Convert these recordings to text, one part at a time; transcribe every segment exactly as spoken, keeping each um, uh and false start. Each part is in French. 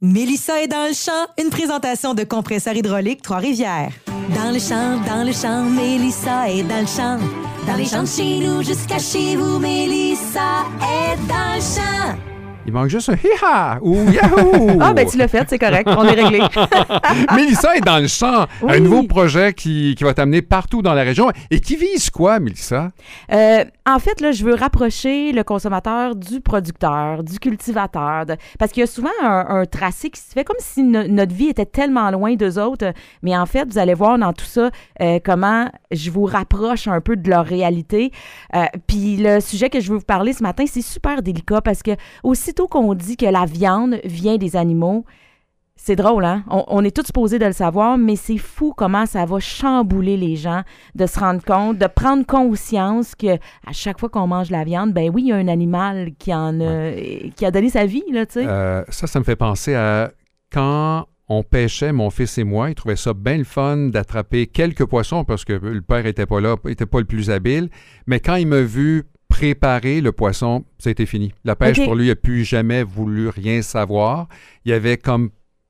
Mélissa est dans le champ, une présentation de Compresseur hydraulique Trois-Rivières. Dans le champ, dans le champ, Mélissa est dans le champ. Dans les champs de chez nous jusqu'à chez vous, Mélissa est dans le champ. Il manque juste un hi-ha ou yahoo! Ah, ben tu l'as fait, c'est correct, on est réglé. Mélissa est dans le champ. Oui. Un nouveau projet qui, qui va t'amener partout dans la région. Et qui vise quoi, Mélissa? Euh, en fait, là, je veux rapprocher le consommateur du producteur, du cultivateur. De... Parce qu'il y a souvent un, un tracé qui se fait comme si no- notre vie était tellement loin d'eux autres. Mais en fait, vous allez voir dans tout ça euh, comment je vous rapproche un peu de leur réalité. Euh, Puis le sujet que je veux vous parler ce matin, c'est super délicat parce que aussi Aussitôt qu'on dit que la viande vient des animaux, c'est drôle, hein? On, on est tous supposés de le savoir, mais c'est fou comment ça va chambouler les gens de se rendre compte, de prendre conscience que à chaque fois qu'on mange la viande, ben oui, il y a un animal qui en a, ouais. qui a donné sa vie, là, tu sais. Euh, ça, ça me fait penser à quand on pêchait, mon fils et moi, il trouvait ça bien le fun d'attraper quelques poissons parce que le père n'était pas là, n'était pas le plus habile, mais quand il m'a vu préparer le poisson, ça a été fini. La pêche, okay. Pour lui, il n'a plus jamais voulu rien savoir. Il avait comme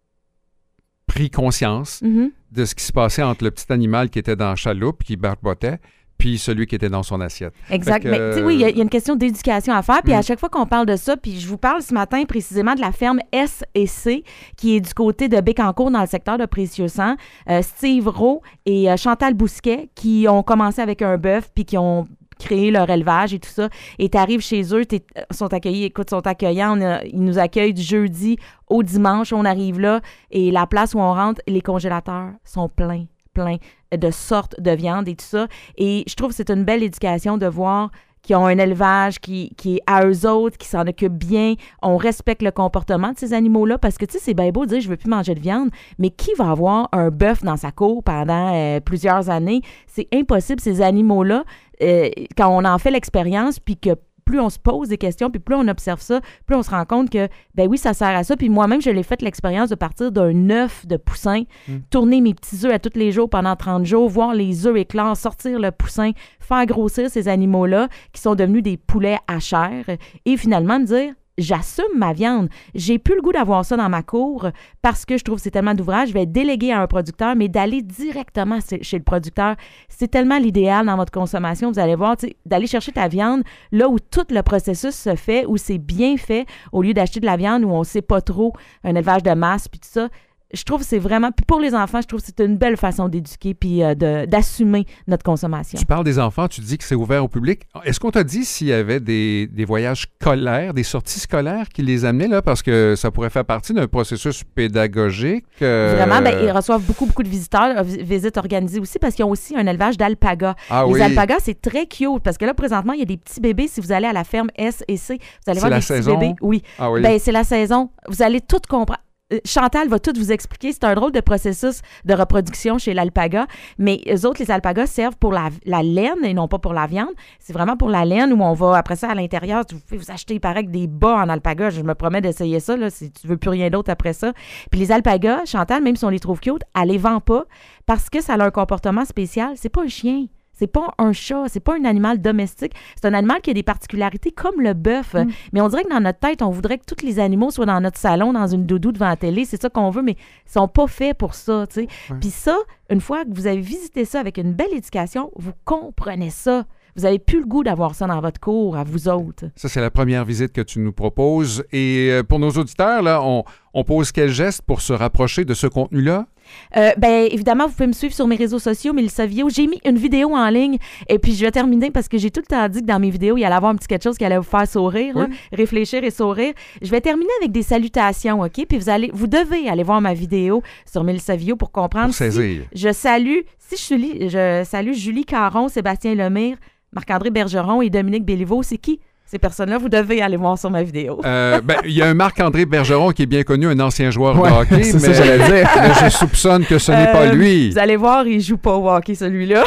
pris conscience mm-hmm. de ce qui se passait entre le petit animal qui était dans la chaloupe, qui barbotait, puis celui qui était dans son assiette. Exact. Que, mais tu sais, oui, il y, y a une question d'éducation à faire. Puis mm. à chaque fois qu'on parle de ça, puis je vous parle ce matin précisément de la ferme S et C, qui est du côté de Bécancour dans le secteur de Précieux-Sang. Euh, Steve Rowe et euh, Chantal Bousquet, qui ont commencé avec un bœuf, puis qui ont créer leur élevage et tout ça. Et tu arrives chez eux, ils sont accueillis, écoute, sont accueillants. On a, ils nous accueillent du jeudi au dimanche. On arrive là et la place où on rentre, les congélateurs sont pleins, pleins de sortes de viande et tout ça. Et je trouve que c'est une belle éducation de voir qui ont un élevage qui, qui est à eux autres, qui s'en occupent bien. On respecte le comportement de ces animaux-là parce que, tu sais, c'est bien beau de dire « je veux plus manger de viande », mais qui va avoir un bœuf dans sa cour pendant euh, plusieurs années? C'est impossible, ces animaux-là, euh, quand on en fait l'expérience, puis que plus on se pose des questions, puis plus on observe ça, plus on se rend compte que, ben oui, ça sert à ça. Puis moi-même, je l'ai fait l'expérience de partir d'un œuf de poussin, mmh. tourner mes petits œufs à tous les jours pendant trente jours, voir les œufs éclore, sortir le poussin, faire grossir ces animaux-là qui sont devenus des poulets à chair et finalement me dire... J'assume ma viande. J'ai plus le goût d'avoir ça dans ma cour parce que je trouve que c'est tellement d'ouvrage. Je vais déléguer à un producteur, mais d'aller directement chez le producteur, c'est tellement l'idéal dans votre consommation. Vous allez voir, d'aller chercher ta viande là où tout le processus se fait, où c'est bien fait, au lieu d'acheter de la viande où on ne sait pas trop, un élevage de masse, puis tout ça. Je trouve que c'est vraiment... Puis pour les enfants, je trouve que c'est une belle façon d'éduquer puis euh, de, d'assumer notre consommation. Tu parles des enfants, tu dis que c'est ouvert au public. Est-ce qu'on t'a dit s'il y avait des, des voyages scolaires, des sorties scolaires qui les amenaient là? Parce que ça pourrait faire partie d'un processus pédagogique. Euh... Vraiment, bien, ils reçoivent beaucoup, beaucoup de visiteurs, visites organisées aussi parce qu'ils ont aussi un élevage d'alpagas. Ah, les oui. alpagas, c'est très cute parce que là, présentement, il y a des petits bébés. Si vous allez à la ferme S et C, vous allez c'est voir la des saison? petits bébés. Oui. Ah, oui. Bien, c'est la saison. Vous allez tout comprendre. Chantal va tout vous expliquer. C'est un drôle de processus de reproduction chez l'alpaga, mais eux autres, les alpagas servent pour la, la laine et non pas pour la viande. C'est vraiment pour la laine où on va, après ça, à l'intérieur, vous pouvez vous acheter, il paraît que des bas en alpaga. Je me promets d'essayer ça, là, si tu veux plus rien d'autre après ça. Puis les alpagas, Chantal, même si on les trouve cute, elle les vend pas parce que ça a un comportement spécial. C'est pas un chien. C'est pas un chat, c'est pas un animal domestique. C'est un animal qui a des particularités comme le bœuf. Mm. Mais on dirait que dans notre tête, on voudrait que tous les animaux soient dans notre salon, dans une doudou devant la télé. C'est ça qu'on veut, mais ils sont pas faits pour ça, tu sais. Ouais. Puis ça, une fois que vous avez visité ça avec une belle éducation, vous comprenez ça. Vous n'avez plus le goût d'avoir ça dans votre cour, à vous autres. Ça, c'est la première visite que tu nous proposes. Et pour nos auditeurs, là, on, on pose quel geste pour se rapprocher de ce contenu-là? Euh, bien, évidemment, vous pouvez me suivre sur mes réseaux sociaux, Mélissa Viau. J'ai mis une vidéo en ligne et puis je vais terminer parce que j'ai tout le temps dit que dans mes vidéos, il allait avoir un petit quelque chose qui allait vous faire sourire, oui. là, réfléchir et sourire. Je vais terminer avec des salutations, OK? Puis vous allez, vous devez aller voir ma vidéo sur Mélissa Viau pour comprendre. Pour saisir. Si je salue, si je, suis, je salue Julie Caron, Sébastien Lemire, Marc-André Bergeron et Dominique Béliveau, c'est qui? Ces personnes-là, vous devez aller voir sur ma vidéo. Euh, ben, il y a un Marc-André Bergeron qui est bien connu, un ancien joueur ouais, de hockey, c'est mais ça, j'allais dire. Là, je soupçonne que ce n'est euh, pas lui. Vous allez voir, il ne joue pas au hockey, celui-là.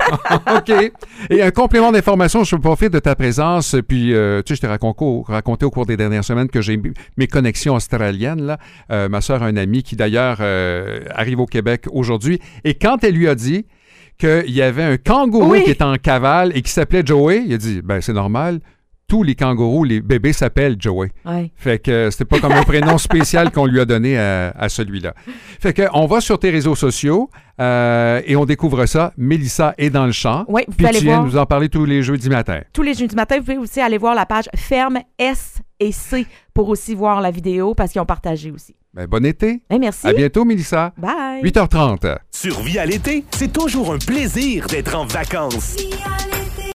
OK. Et un complément d'information, je profite de ta présence. Puis, euh, tu sais, je t'ai raconté, raconté au cours des dernières semaines que j'ai mes connexions australiennes. Là. Euh, ma soeur a un ami qui, d'ailleurs, euh, arrive au Québec aujourd'hui. Et quand elle lui a dit qu'il y avait un kangourou oui. qui était en cavale et qui s'appelait Joey, il a dit, ben c'est normal. tous les kangourous, les bébés s'appellent Joey. Ouais. Fait que euh, c'était pas comme un prénom spécial qu'on lui a donné à, à celui-là. Fait que on va sur tes réseaux sociaux euh, et on découvre ça. Mélissa est dans le champ. Oui, vous Puis pouvez aller tu viens voir nous en parler tous les jeudis matin. tous les jeudis matin. Vous pouvez aussi aller voir la page Ferme S et C pour aussi voir la vidéo parce qu'ils ont partagé aussi. Ben, bon été. Ben, merci. À bientôt, Mélissa. Bye. huit heures trente. Sur Vie à l'été, c'est toujours un plaisir d'être en vacances. Vie à l'été.